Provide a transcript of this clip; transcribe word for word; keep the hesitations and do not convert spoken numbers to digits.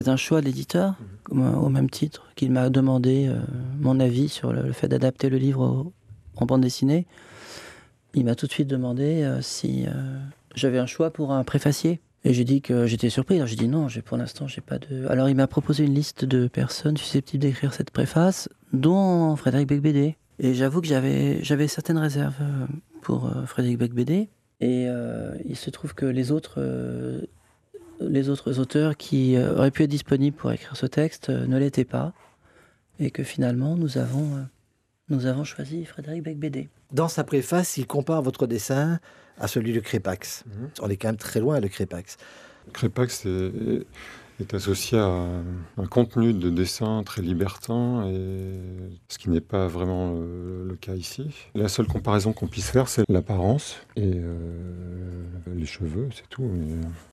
C'est un choix de l'éditeur, comme, euh, au même titre qu'il m'a demandé euh, mon avis sur le, le fait d'adapter le livre au- en bande dessinée. Il m'a tout de suite demandé euh, si euh, j'avais un choix pour un préfacier. Et j'ai dit que j'étais surpris. Alors j'ai dit non, j'ai, pour l'instant, j'ai pas de. Alors il m'a proposé une liste de personnes susceptibles d'écrire cette préface, dont Frédéric Becbédé. Et j'avoue que j'avais, j'avais certaines réserves euh, pour euh, Frédéric Becbédé. Et euh, il se trouve que les autres, euh, les autres auteurs qui euh, auraient pu être disponibles pour écrire ce texte euh, ne l'étaient pas. Et que finalement, nous avons, euh, nous avons choisi Frédéric Becbédé. Dans sa préface, il compare votre dessin à celui de Crépax. Mhm. On est quand même très loin de Crépax. Crépax est, est associé à un, un contenu de dessin très libertin, et ce qui n'est pas vraiment euh, le cas ici. La seule comparaison qu'on puisse faire, c'est l'apparence et euh, les cheveux, c'est tout. Mais